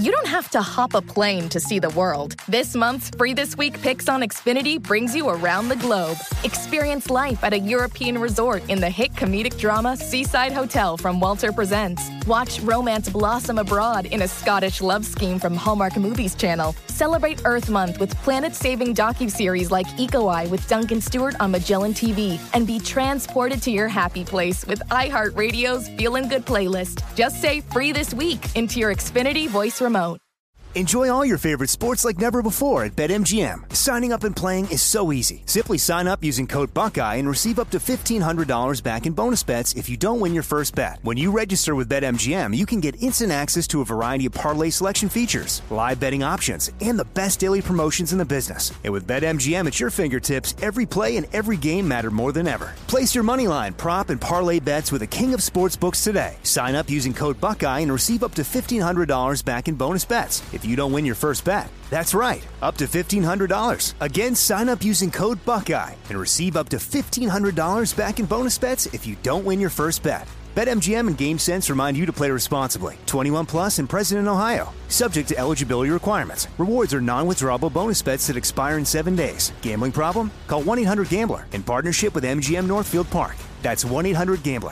you don't have to hop a plane to see the world. This month's Free This Week Picks on Xfinity brings you around the globe. Experience life at a European resort in the hit comedic drama Seaside Hotel from Walter Presents. Watch romance blossom abroad in a Scottish love scheme from Hallmark Movies Channel. Celebrate Earth Month with planet-saving docuseries like Eco Eye with Duncan Stewart on Magellan TV. And be transported to your happy place with iHeartRadio's Feelin' Good playlist. Just say Free This Week into your Xfinity voice remote. Enjoy all your favorite sports like never before at BetMGM. Signing up and playing is so easy. Simply sign up using code Buckeye and receive up to $1,500 back in bonus bets if you don't win your first bet. When you register with BetMGM, you can get instant access to a variety of parlay selection features, live betting options, and the best daily promotions in the business. And with BetMGM at your fingertips, every play and every game matter more than ever. Place your moneyline, prop, and parlay bets with the king of sportsbooks today. Sign up using code Buckeye and receive up to $1,500 back in bonus bets if you don't win your first bet. That's right, up to $1,500. Again, sign up using code Buckeye and receive up to $1,500 back in bonus bets if you don't win your first bet. BetMGM and GameSense remind you to play responsibly. 21 plus and present in Ohio. Subject to eligibility requirements. Rewards are non-withdrawable bonus bets that expire in 7 days. Gambling problem? Call 1-800-GAMBLER in partnership with MGM Northfield Park. That's 1-800-GAMBLER.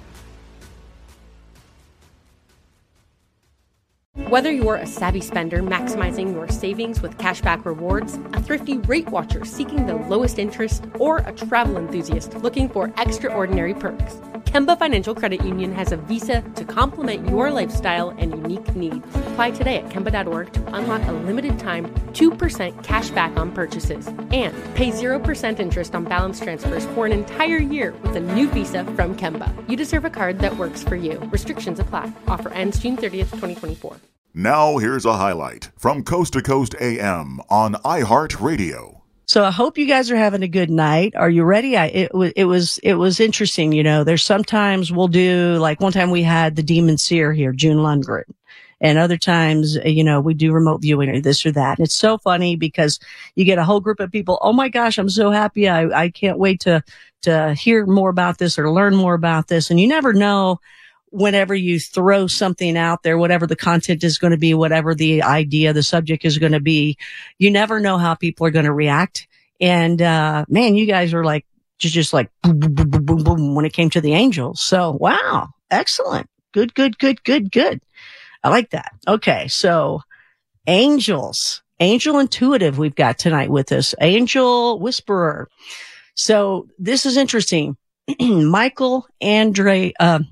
Whether you're a savvy spender maximizing your savings with cashback rewards, a thrifty rate watcher seeking the lowest interest, or a travel enthusiast looking for extraordinary perks, Kemba Financial Credit Union has a visa to complement your lifestyle and unique needs. Apply today at Kemba.org to unlock a limited time 2% cash back on purchases and pay 0% interest on balance transfers for an entire year with a new visa from Kemba. You deserve a card that works for you. Restrictions apply. Offer ends June 30th, 2024. Now here's a highlight from Coast to Coast AM on iHeartRadio. So I hope you guys are having a good night. Are you ready? It was interesting. You know, there's sometimes we'll do, like one time we had the Demon Seer here, June Lundgren. And other times, you know, we do remote viewing or this or that. And it's so funny because you get a whole group of people. Oh my gosh, I'm so happy. I can't wait to hear more about this or learn more about this. And you never know whenever you throw something out there, whatever the content is going to be, whatever the idea, the subject is going to be, you never know how people are going to react. And, man, you guys are like, just like boom, boom, boom, boom, boom, boom when it came to the angels. So, wow. Excellent. Good. I like that. Okay. So angels, angel intuitive we've got tonight with us, angel whisperer. So this is interesting. Michael Andre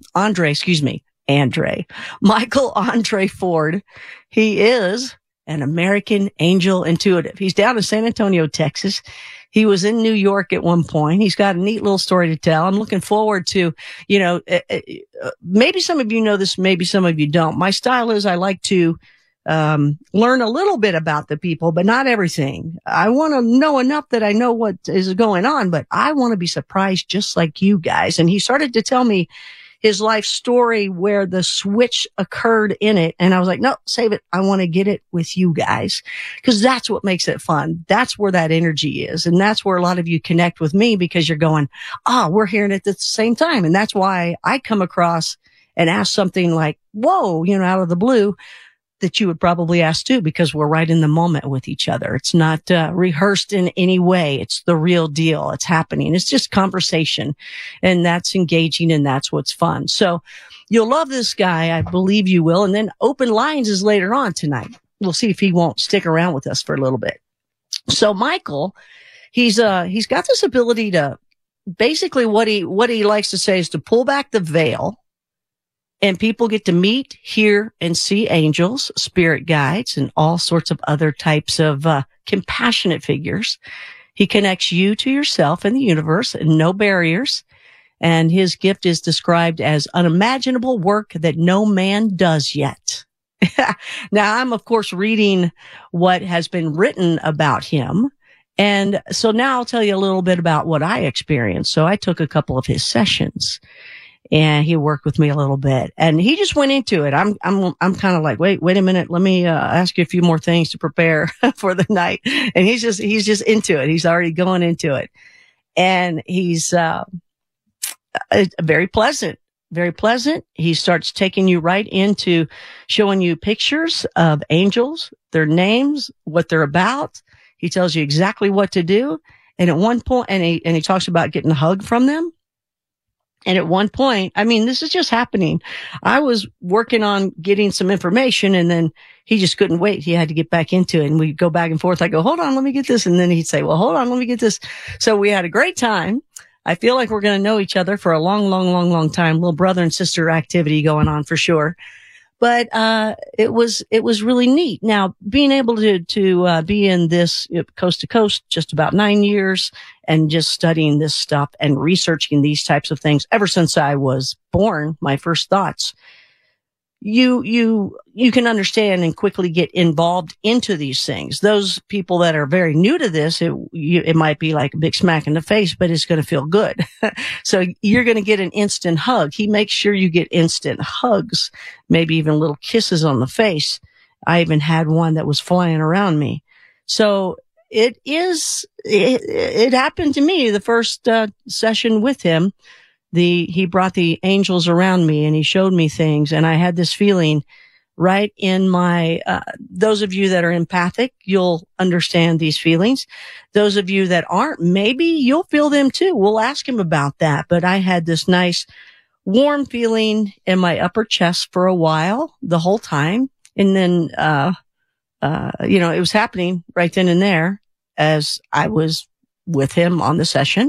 Ford. He is an American angel intuitive. He's down in San Antonio, Texas. He was in New York at one point. He's got a neat little story to tell. I'm looking forward to, you know, maybe some of you know this, maybe some of you don't. My style is I like to learn a little bit about the people, but not everything. I want to know enough that I know what is going on, but I want to be surprised just like you guys. And he started to tell me his life story where the switch occurred in it. And I was like, no, save it. I want to get it with you guys because that's what makes it fun. That's where that energy is. And that's where a lot of you connect with me because you're going, we're hearing it at the same time. And that's why I come across and ask something like, whoa, you know, out of the blue, that you would probably ask too, because we're right in the moment with each other. It's not rehearsed in any way. It's the real deal. It's happening. It's just conversation, and that's engaging, and that's what's fun. So you'll love this guy. I believe you will. And then open lines is later on tonight. We'll see if he won't stick around with us for a little bit. So Michael, he's got this ability to basically what he likes to say is to pull back the veil. And people get to meet, hear, and see angels, spirit guides, and all sorts of other types of compassionate figures. He connects you to yourself and the universe and no barriers. And his gift is described as unimaginable work that no man does yet. Now, I'm, of course, reading what has been written about him. And so now I'll tell you a little bit about what I experienced. So I took a couple of his sessions. And he worked with me a little bit, and he just went into it. I'm kind of like, wait a minute. Let me ask you a few more things to prepare for the night. And he's just into it. He's already going into it, and he's very pleasant, very pleasant. He starts taking you right into showing you pictures of angels, their names, what they're about. He tells you exactly what to do. And at one point, and he talks about getting a hug from them. And at one point, I mean, this is just happening. I was working on getting some information, and then he just couldn't wait. He had to get back into it, and we'd go back and forth. I go, hold on, let me get this. And then he'd say, well, hold on, let me get this. So we had a great time. I feel like we're going to know each other for a long time. Little brother and sister activity going on for sure. But, it was really neat. Now, being able to be in this coast to coast just about 9 years and just studying this stuff and researching these types of things ever since I was born, my first thoughts, you can understand and quickly get involved into these things. Those people that are very new to this, it might be like a big smack in the face, but it's going to feel good. So you're going to get an instant hug. He makes sure you get instant hugs, maybe even little kisses on the face. I even had one that was flying around me. So it happened to me the first session with him. He brought the angels around me and he showed me things, and I had this feeling right in my, those of you that are empathic, you'll understand these feelings. Those of you that aren't, maybe you'll feel them too. We'll ask him about that. But I had this nice warm feeling in my upper chest for a while, the whole time. And then, it was happening right then and there as I was with him on the session.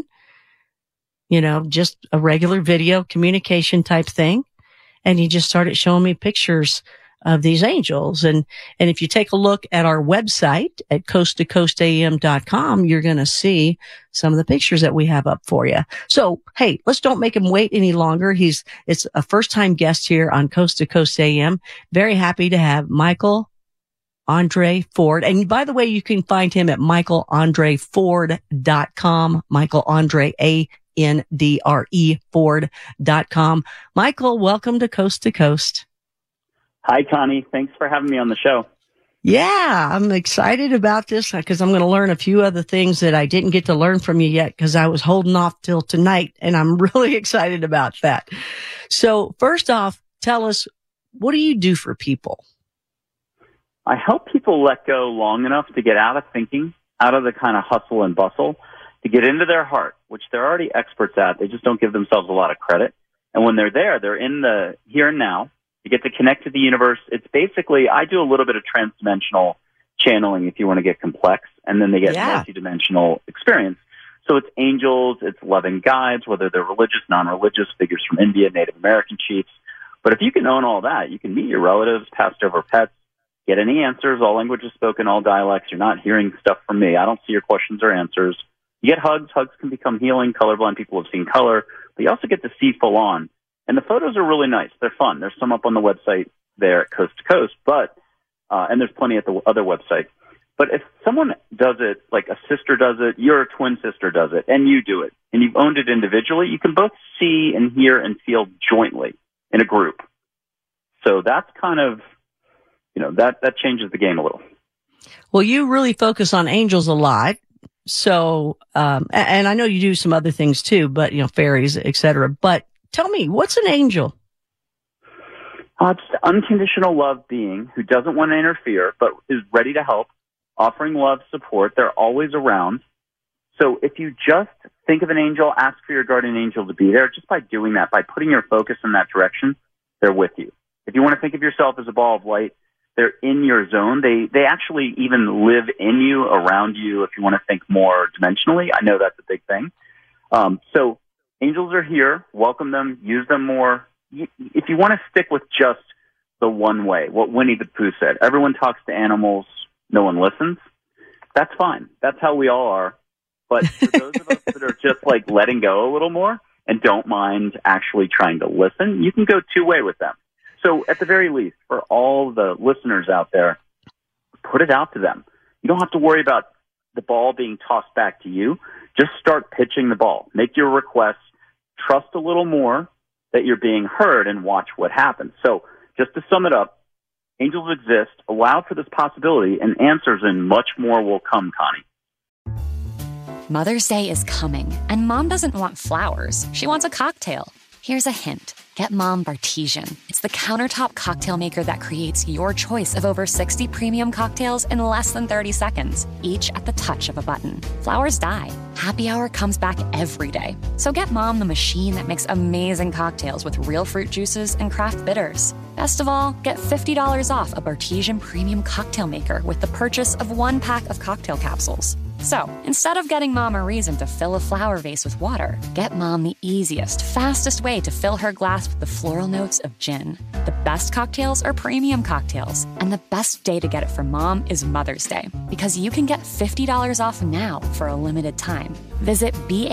Just a regular video communication type thing. And he just started showing me pictures of these angels. And if you take a look at our website at coasttocoastam.com, you're going to see some of the pictures that we have up for you. So, hey, let's don't make him wait any longer. It's a first time guest here on Coast to Coast AM. Very happy to have Michael Andre Ford. And by the way, you can find him at michaelandreford.com. Michael Andre, ANDRE Ford.com. Michael, welcome to Coast. Hi, Connie. Thanks for having me on the show. Yeah, I'm excited about this because I'm going to learn a few other things that I didn't get to learn from you yet because I was holding off till tonight, and I'm really excited about that. So first off, tell us, what do you do for people? I help people let go long enough to get out of thinking, out of the kind of hustle and bustle, to get into their heart, which they're already experts at. They just don't give themselves a lot of credit. And when they're there, they're in the here and now. You get to connect to the universe. It's basically, I do a little bit of transdimensional channeling if you want to get complex, and then they get multidimensional experience. So it's angels, it's loving guides, whether they're religious, non-religious, figures from India, Native American chiefs. But if you can own all that, you can meet your relatives, passed over pets, get any answers, all languages spoken, all dialects. You're not hearing stuff from me. I don't see your questions or answers. You get hugs. Hugs can become healing. Colorblind people have seen color. But you also get to see full on. And the photos are really nice. They're fun. There's some up on the website there at Coast to Coast, and there's plenty at the other website. But if someone does it, like a sister does it, your twin sister does it, and you do it, and you've owned it individually, you can both see and hear and feel jointly in a group. So that's kind of, that changes the game a little. Well, you really focus on angels a lot. So, and I know you do some other things too, but, fairies, et cetera. But tell me, what's an angel? It's an unconditional love being who doesn't want to interfere, but is ready to help, offering love, support. They're always around. So if you just think of an angel, ask for your guardian angel to be there. Just by doing that, by putting your focus in that direction, they're with you. If you want to think of yourself as a ball of light, they're in your zone. They actually even live in you, around you, if you want to think more dimensionally. I know that's a big thing. So angels are here. Welcome them. Use them more. If you want to stick with just the one way, what Winnie the Pooh said, everyone talks to animals, no one listens. That's fine. That's how we all are. But for those of us that are just like letting go a little more and don't mind actually trying to listen, you can go two-way with them. So at the very least, for all the listeners out there, put it out to them. You don't have to worry about the ball being tossed back to you. Just start pitching the ball. Make your requests. Trust a little more that you're being heard and watch what happens. So just to sum it up, angels exist. Allow for this possibility, and answers and much more will come, Connie. Mother's Day is coming, and Mom doesn't want flowers. She wants a cocktail. Here's a hint. Get Mom Bartesian. It's the countertop cocktail maker that creates your choice of over 60 premium cocktails in less than 30 seconds, each at the touch of a button. Flowers die. Happy Hour comes back every day. So get Mom the machine that makes amazing cocktails with real fruit juices and craft bitters. Best of all, get $50 off a Bartesian premium cocktail maker with the purchase of 1 pack of cocktail capsules. So, instead of getting Mom a reason to fill a flower vase with water, get Mom the easiest, fastest way to fill her glass with the floral notes of gin. The best cocktails are premium cocktails, and the best day to get it for Mom is Mother's Day, because you can get $50 off now for a limited time. Visit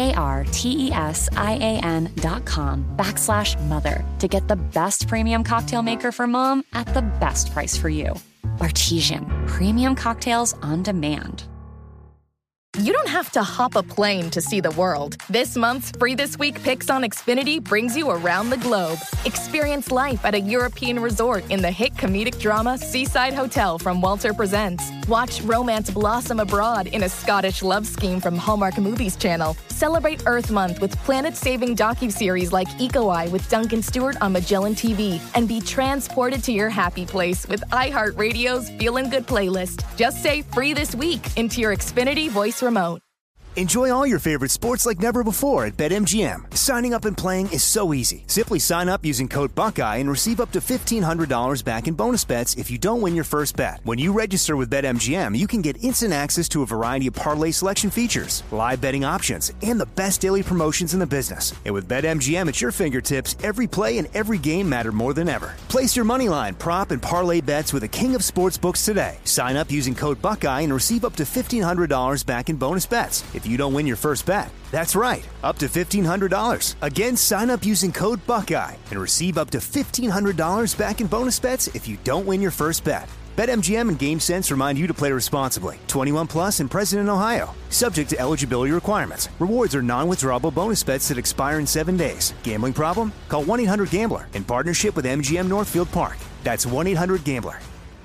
BARTESIAN.com/mother to get the best premium cocktail maker for Mom at the best price for you. Bartesian, premium cocktails on demand. You don't have to hop a plane to see the world. This month's Free This Week Picks on Xfinity brings you around the globe. Experience life at a European resort in the hit comedic drama Seaside Hotel from Walter Presents. Watch romance blossom abroad in a Scottish love scheme from Hallmark Movies Channel. Celebrate Earth Month with planet-saving docuseries like Eco Eye with Duncan Stewart on Magellan TV. And be transported to your happy place with iHeartRadio's Feelin' Good playlist. Just say Free This Week into your Xfinity voice remote. Enjoy all your favorite sports like never before at BetMGM. Signing up and playing is so easy. Simply sign up using code Buckeye and receive up to $1,500 back in bonus bets if you don't win your first bet. When you register with BetMGM, you can get instant access to a variety of parlay selection features, live betting options, and the best daily promotions in the business. And with BetMGM at your fingertips, every play and every game matter more than ever. Place your moneyline, prop, and parlay bets with the king of sportsbooks today. Sign up using code Buckeye and receive up to $1,500 back in bonus bets if you don't win your first bet. That's right, up to $1,500. Again, sign up using code Buckeye and receive up to $1,500 back in bonus bets if you don't win your first bet. BetMGM and GameSense remind you to play responsibly. 21 plus and present in Ohio. Subject to eligibility requirements. Rewards are non-withdrawable bonus bets that expire in 7 days. Gambling problem? Call 1-800-GAMBLER in partnership with MGM Northfield Park. That's 1-800-GAMBLER.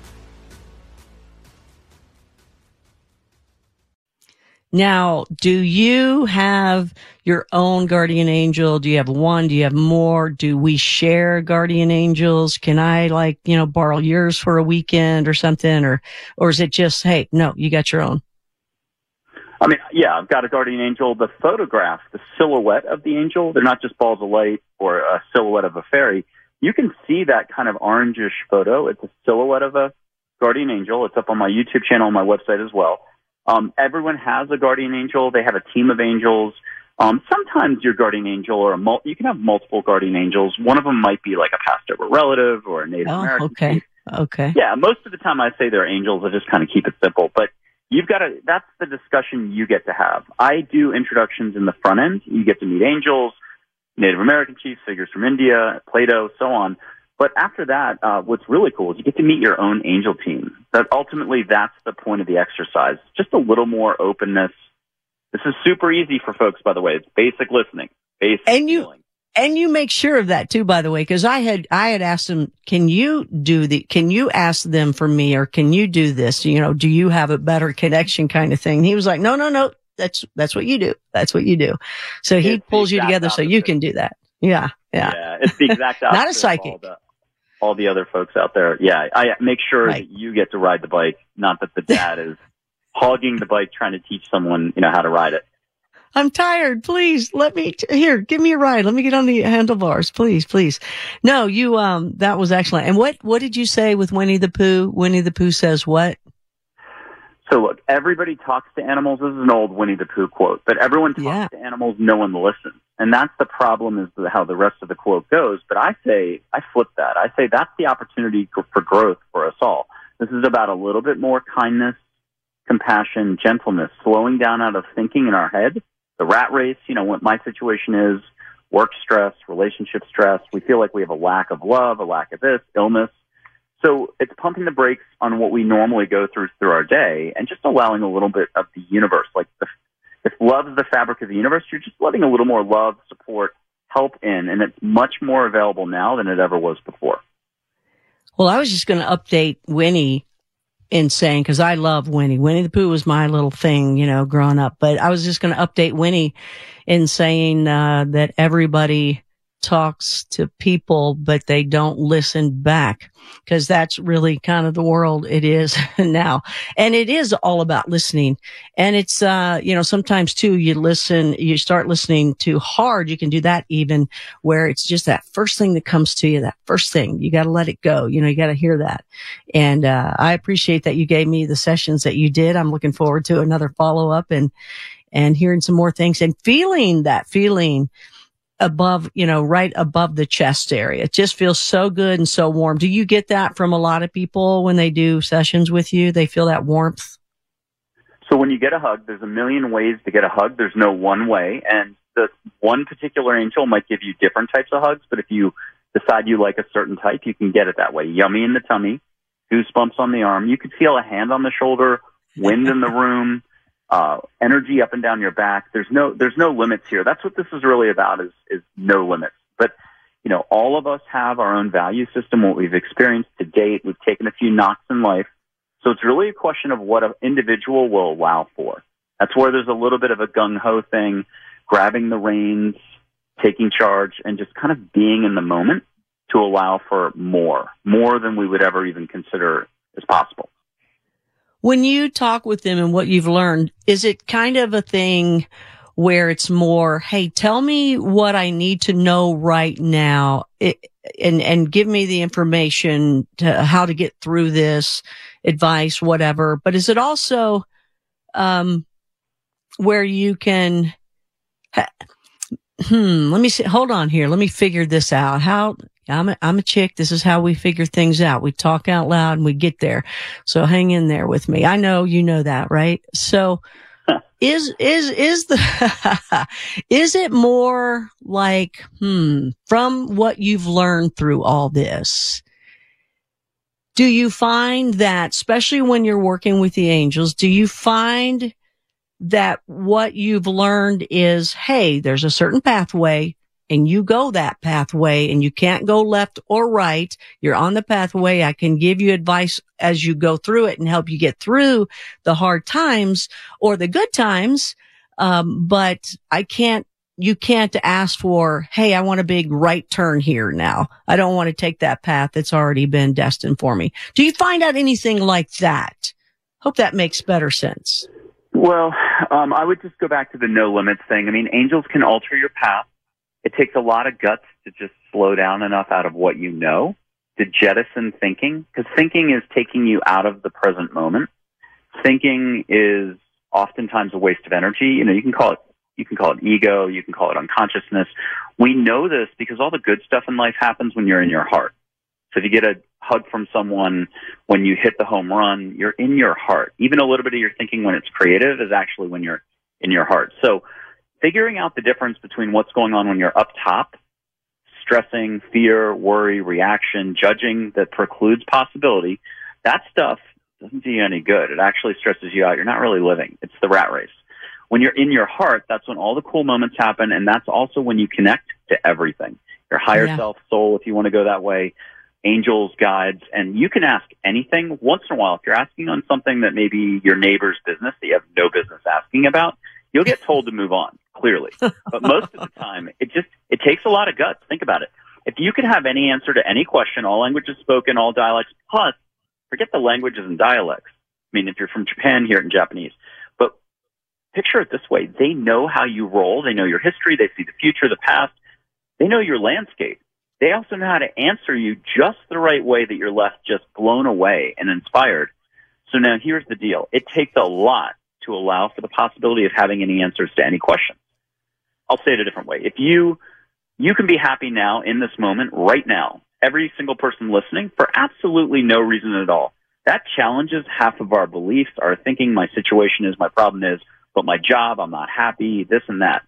Now, do you have your own guardian angel? Do you have one? Do you have more? Do we share guardian angels? Can I borrow yours for a weekend or something? Or is it just, hey, no, you got your own? I mean, yeah, I've got a guardian angel. The photograph, the silhouette of the angel, they're not just balls of light or a silhouette of a fairy. You can see that kind of orangish photo. It's a silhouette of a guardian angel. It's up on my YouTube channel and my website as well. Everyone has a guardian angel. They have a team of angels. Sometimes your guardian angel you can have multiple guardian angels. One of them might be like a passed over relative or a Native American. Okay. Okay. Yeah. Most of the time I say they're angels. I just kind of keep it simple, but that's the discussion you get to have. I do introductions in the front end. You get to meet angels, Native American chiefs, figures from India, Plato, so on. But after that, what's really cool is you get to meet your own angel team. That's the point of the exercise. Just a little more openness. This is super easy for folks, by the way. It's basic listening, basic feeling. And you make sure of that too, by the way, because I had asked him, can you ask them for me, or can you do this? Do you have a better connection kind of thing? And he was like, no. That's what you do. That's what you do. So he pulls you together so you can do that. Yeah. It's the exact opposite. Not a psychic. All the other folks out there. Yeah, I make sure that you get to ride the bike, not that the dad is hogging the bike trying to teach someone, how to ride it. I'm tired. Please give me a ride. Let me get on the handlebars. Please. No, that was excellent. And what did you say with Winnie the Pooh? Winnie the Pooh says what? So look, everybody talks to animals. This is an old Winnie the Pooh quote, but everyone talks to animals. No one listens. And that's the problem, is how the rest of the quote goes. But I flip that. I say that's the opportunity for growth for us all. This is about a little bit more kindness, compassion, gentleness, slowing down out of thinking in our head. The rat race, what my situation is, work stress, relationship stress. We feel like we have a lack of love, a lack of this, illness. So it's pumping the brakes on what we normally go through our day and just allowing a little bit of the universe. Like if love is the fabric of the universe, you're just letting a little more love, support, help in, and it's much more available now than it ever was before. Well, I was just going to update Winnie in saying, because I love Winnie. Winnie the Pooh was my little thing, growing up. But I was just going to update Winnie in saying that everybody talks to people, but they don't listen back, because that's really kind of the world it is now. And it is all about listening. And it's, sometimes too, you start listening too hard. You can do that even where it's just that first thing that comes to you, that first thing. You got to let it go. You got to hear that. And, I appreciate that you gave me the sessions that you did. I'm looking forward to another follow up and hearing some more things and feeling that feeling above, right above the chest area. It just feels so good and so warm. Do you get that from a lot of people when they do sessions with you? They feel that warmth? So when you get a hug, there's a million ways to get a hug. There's no one way. And the one particular angel might give you different types of hugs, but if you decide you like a certain type, you can get it that way. Yummy in the tummy, goosebumps on the arm. You could feel a hand on the shoulder, wind in the room, energy up and down your back. There's no limits here. That's what this is really about, is no limits. But, all of us have our own value system, what we've experienced to date. We've taken a few knocks in life. So it's really a question of what an individual will allow for. That's where there's a little bit of a gung-ho thing, grabbing the reins, taking charge, and just kind of being in the moment to allow for more than we would ever even consider as possible. When you talk with them and what you've learned, is it kind of a thing where it's more, hey, tell me what I need to know right now, and give me the information to how to get through this, advice, whatever. But is it also where you can, let me see, hold on here. Let me figure this out. I'm a chick. This is how we figure things out. We talk out loud and we get there. So hang in there with me. I know you know that, right? So is it more like, from what you've learned through all this, do you find that, especially when you're working with the angels, do you find that what you've learned is, hey, there's a certain pathway, and you go that pathway, and you can't go left or right. You're on the pathway. I can give you advice as you go through it and help you get through the hard times or the good times. But you can't ask for, hey, I want a big right turn here now. I don't want to take that path that's already been destined for me. Do you find out anything like that? Hope that makes better sense. Well, I would just go back to the no limits thing. I mean, angels can alter your path. It takes a lot of guts to just slow down enough out of what you know to jettison thinking, because thinking is taking you out of the present moment. Thinking is oftentimes a waste of energy. You can call it ego, you can call it unconsciousness. We know this because all the good stuff in life happens when you're in your heart. So if you get a hug from someone when you hit the home run, you're in your heart. Even a little bit of your thinking when it's creative is actually when you're in your heart. So figuring out the difference between what's going on when you're up top, stressing, fear, worry, reaction, judging that precludes possibility, that stuff doesn't do you any good. It actually stresses you out. You're not really living. It's the rat race. When you're in your heart, that's when all the cool moments happen, and that's also when you connect to everything. Your higher self, soul, if you want to go that way, angels, guides, and you can ask anything. Once in a while, if you're asking on something that maybe your neighbor's business that you have no business asking about, you'll get told to move on, clearly. But most of the time, it takes a lot of guts. Think about it. If you could have any answer to any question, all languages spoken, all dialects, plus, forget the languages and dialects. I mean, if you're from Japan, hear it in Japanese. But picture it this way. They know how you roll. They know your history. They see the future, the past. They know your landscape. They also know how to answer you just the right way that you're left just blown away and inspired. So now here's the deal. It takes a lot to allow for the possibility of having any answers to any question. I'll say it a different way. If you can be happy now in this moment, right now, every single person listening, for absolutely no reason at all. That challenges half of our beliefs, our thinking, my situation is, my problem is, but my job, I'm not happy, this and that.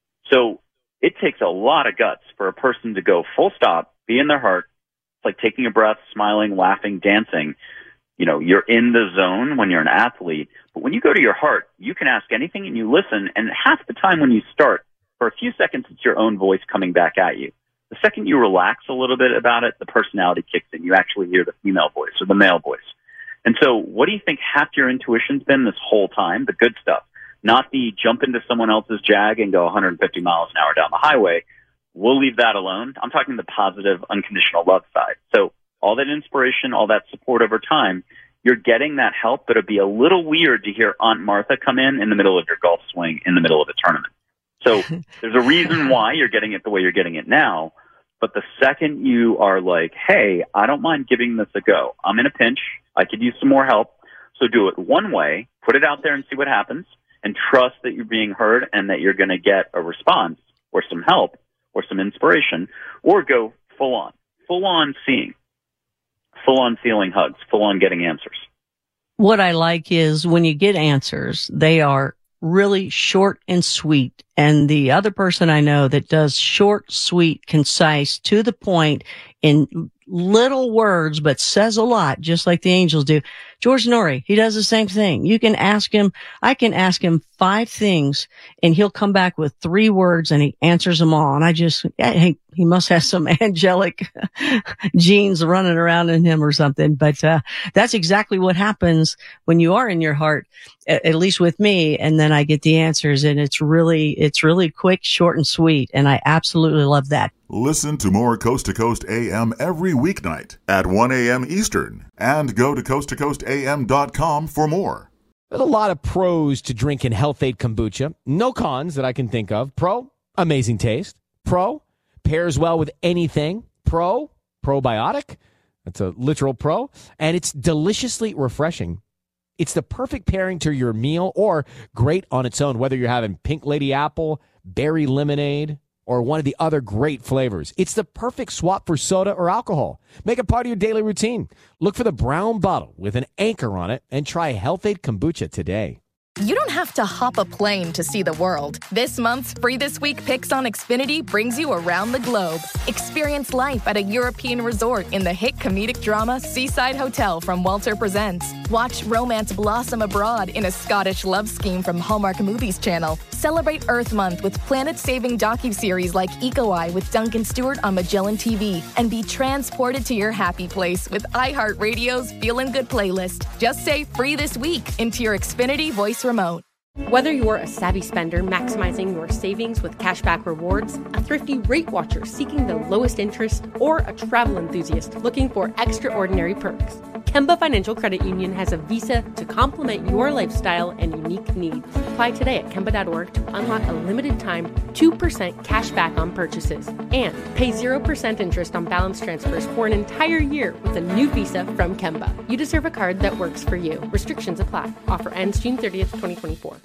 So it takes a lot of guts for a person to go full stop, be in their heart. It's like taking a breath, smiling, laughing, dancing. You're in the zone when you're an athlete. But when you go to your heart, you can ask anything and you listen. And half the time when you start, for a few seconds, it's your own voice coming back at you. The second you relax a little bit about it, the personality kicks in. You actually hear the female voice or the male voice. And so what do you think half your intuition's been this whole time? The good stuff. Not the jump into someone else's Jag and go 150 miles an hour down the highway, we'll leave that alone. I'm talking the positive, unconditional love side. So all that inspiration, all that support over time, you're getting that help, but it'd be a little weird to hear Aunt Martha come in the middle of your golf swing in the middle of a tournament. So there's a reason why you're getting it the way you're getting it now. But the second you are like, hey, I don't mind giving this a go. I'm in a pinch. I could use some more help. So do it one way, put it out there and see what happens, and trust that you're being heard and that you're going to get a response or some help or some inspiration, or go full on seeing, full on feeling hugs, full on getting answers. What I like is when you get answers, they are really short and sweet. And the other person I know that does short, sweet, concise, to the point in little words, but says a lot, just like the Angels do. George Norrie, he does the same thing. You can ask him, I can ask him 5 things and he'll come back with 3 words and he answers them all. And he must have some angelic genes running around in him or something. But, that's exactly what happens when you are in your heart, at least with me. And then I get the answers, and it's really quick, short, and sweet. And I absolutely love that. Listen to more Coast to Coast AM every weeknight at 1 a.m. Eastern, and go to coasttocoastam.com for more. There's a lot of pros to drinking Health-Ade kombucha. No cons that I can think of. Pro, amazing taste. Pro, pairs well with anything. Pro, probiotic. That's a literal pro. And it's deliciously refreshing. It's the perfect pairing to your meal, or great on its own, whether you're having pink lady apple, berry lemonade, or one of the other great flavors. It's the perfect swap for soda or alcohol. Make it part of your daily routine. Look for the brown bottle with an anchor on it and try Health-Ade kombucha today. You don't have to hop a plane to see the world. This month's Free This Week Picks on Xfinity brings you around the globe. Experience life at a European resort in the hit comedic drama Seaside Hotel from Walter Presents. Watch romance blossom abroad in a Scottish love scheme from Hallmark Movies Channel. Celebrate Earth Month with planet-saving docuseries like Eco Eye with Duncan Stewart on Magellan TV. And be transported to your happy place with iHeartRadio's Feelin' Good playlist. Just say Free This Week into your Xfinity voice remote. Whether you're a savvy spender maximizing your savings with cashback rewards, a thrifty rate watcher seeking the lowest interest, or a travel enthusiast looking for extraordinary perks, Kemba Financial Credit Union has a visa to complement your lifestyle and unique needs. Apply today at Kemba.org to unlock a limited time 2% cash back on purchases and pay 0% interest on balance transfers for an entire year with a new visa from Kemba. You deserve a card that works for you. Restrictions apply. Offer ends June 30th, 2024.